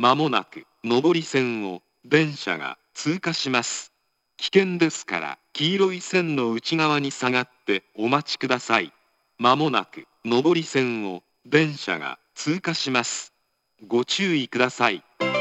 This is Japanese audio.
まもなく上り線を電車が通過します。危険ですから黄色い線の内側に下がってお待ちください。まもなく上り線を電車が通過します。ご注意ください。